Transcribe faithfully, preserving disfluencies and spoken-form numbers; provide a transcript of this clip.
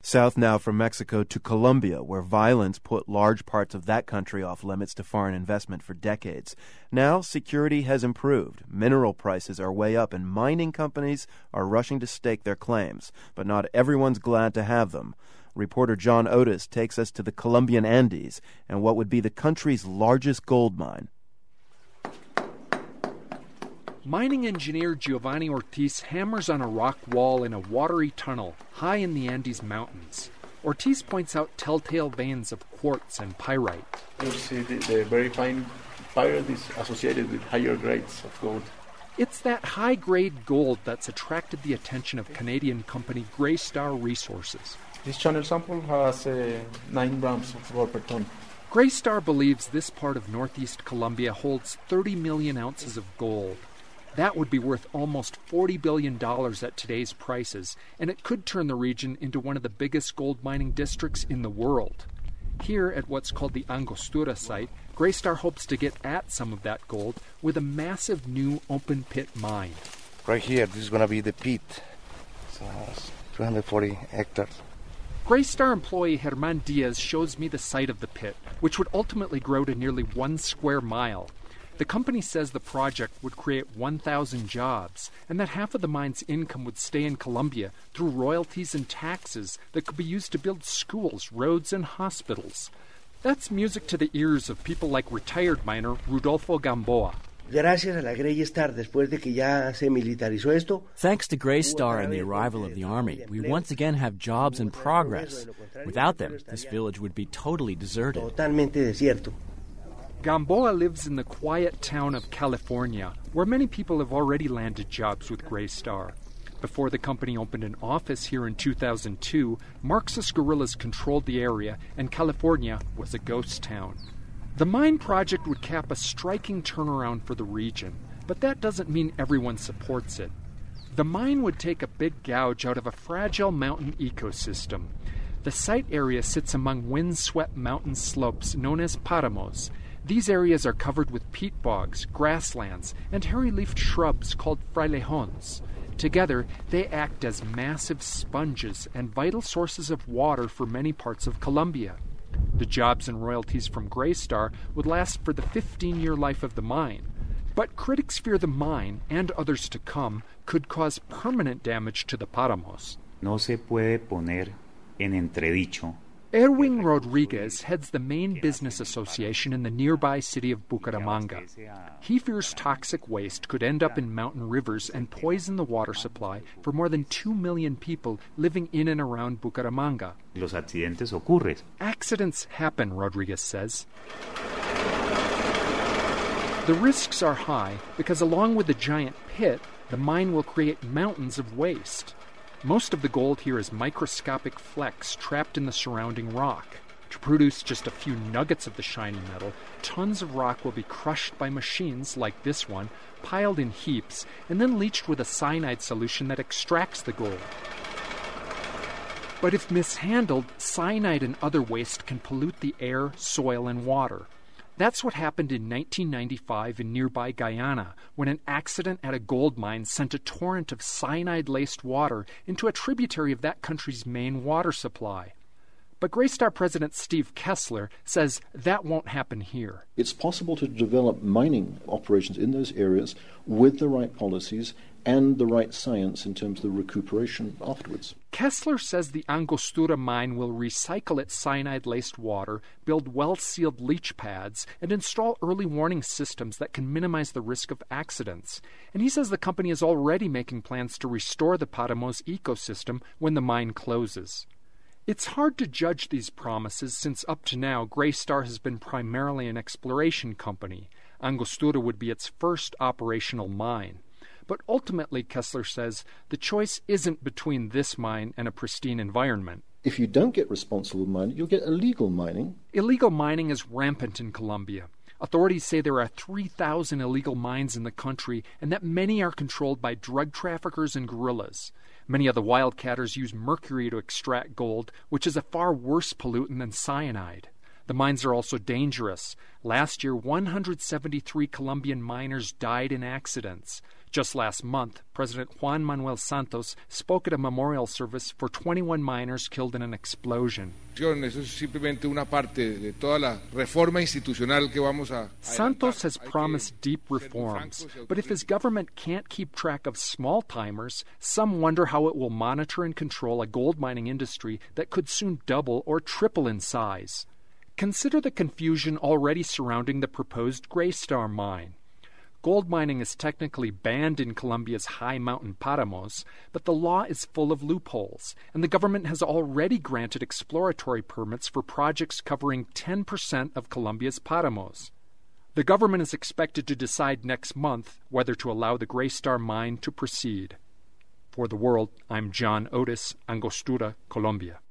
South now from Mexico to Colombia, where violence put large parts of that country off limits to foreign investment for decades. Now, security has improved. Mineral prices are way up, and mining companies are rushing to stake their claims. But not everyone's glad to have them. Reporter John Otis takes us to the Colombian Andes and what would be the country's largest gold mine. Mining engineer Giovanni Ortiz hammers on a rock wall in a watery tunnel high in the Andes Mountains. Ortiz points out telltale veins of quartz and pyrite. You see the, the very fine pyrite is associated with higher grades of gold. It's that high-grade gold that's attracted the attention of Canadian company Greystar Resources. This channel sample has uh, nine grams of gold per ton. Greystar believes this part of northeast Colombia holds thirty million ounces of gold. That would be worth almost forty billion dollars at today's prices, and it could turn the region into one of the biggest gold mining districts in the world. Here at what's called the Angostura site, Greystar hopes to get at some of that gold with a massive new open-pit mine. Right here, this is going to be the pit. So it's two hundred forty hectares. Greystar employee Herman Diaz shows me the site of the pit, which would ultimately grow to nearly one square mile. The company says the project would create one thousand jobs, and that half of the mine's income would stay in Colombia through royalties and taxes that could be used to build schools, roads, and hospitals. That's music to the ears of people like retired miner Rudolfo Gamboa. Thanks to Greystar and the arrival of the army, we once again have jobs and progress. Without them, this village would be totally deserted. Gamboa lives in the quiet town of California, where many people have already landed jobs with Greystar. Before the company opened an office here in two thousand two, Marxist guerrillas controlled the area, and California was a ghost town. The mine project would cap a striking turnaround for the region, but that doesn't mean everyone supports it. The mine would take a big gouge out of a fragile mountain ecosystem. The site area sits among wind-swept mountain slopes known as páramos. These areas are covered with peat bogs, grasslands, and hairy-leafed shrubs called frailejones. Together, they act as massive sponges and vital sources of water for many parts of Colombia. The jobs and royalties from Greystar would last for the fifteen-year life of the mine. But critics fear the mine, and others to come, could cause permanent damage to the páramos. No se puede poner en entredicho. Erwin Rodriguez heads the main business association in the nearby city of Bucaramanga. He fears toxic waste could end up in mountain rivers and poison the water supply for more than two million people living in and around Bucaramanga. Los accidentes ocurren. Accidents happen, Rodriguez says. The risks are high because along with the giant pit, the mine will create mountains of waste. Most of the gold here is microscopic flecks trapped in the surrounding rock. To produce just a few nuggets of the shiny metal, tons of rock will be crushed by machines like this one, piled in heaps, and then leached with a cyanide solution that extracts the gold. But if mishandled, cyanide and other waste can pollute the air, soil, and water. That's what happened in nineteen ninety-five in nearby Guyana, when an accident at a gold mine sent a torrent of cyanide-laced water into a tributary of that country's main water supply. But Greystar President Steve Kessler says that won't happen here. It's possible to develop mining operations in those areas with the right policies and the right science in terms of the recuperation afterwards. Kessler says the Angostura mine will recycle its cyanide-laced water, build well-sealed leach pads, and install early warning systems that can minimize the risk of accidents. And he says the company is already making plans to restore the Páramos ecosystem when the mine closes. It's hard to judge these promises since up to now Greystar has been primarily an exploration company. Angostura would be its first operational mine. But ultimately, Kessler says, the choice isn't between this mine and a pristine environment. If you don't get responsible mining, you'll get illegal mining. Illegal mining is rampant in Colombia. Authorities say there are three thousand illegal mines in the country and that many are controlled by drug traffickers and guerrillas. Many of the wildcatters use mercury to extract gold, which is a far worse pollutant than cyanide. The mines are also dangerous. Last year, one hundred seventy-three Colombian miners died in accidents. Just last month, President Juan Manuel Santos spoke at a memorial service for twenty-one miners killed in an explosion. Santos has promised deep reforms, but if his government can't keep track of small-timers, some wonder how it will monitor and control a gold mining industry that could soon double or triple in size. Consider the confusion already surrounding the proposed Greystar mine. Gold mining is technically banned in Colombia's high mountain páramos, but the law is full of loopholes, and the government has already granted exploratory permits for projects covering ten percent of Colombia's páramos. The government is expected to decide next month whether to allow the Greystar mine to proceed. For The World, I'm John Otis, Angostura, Colombia.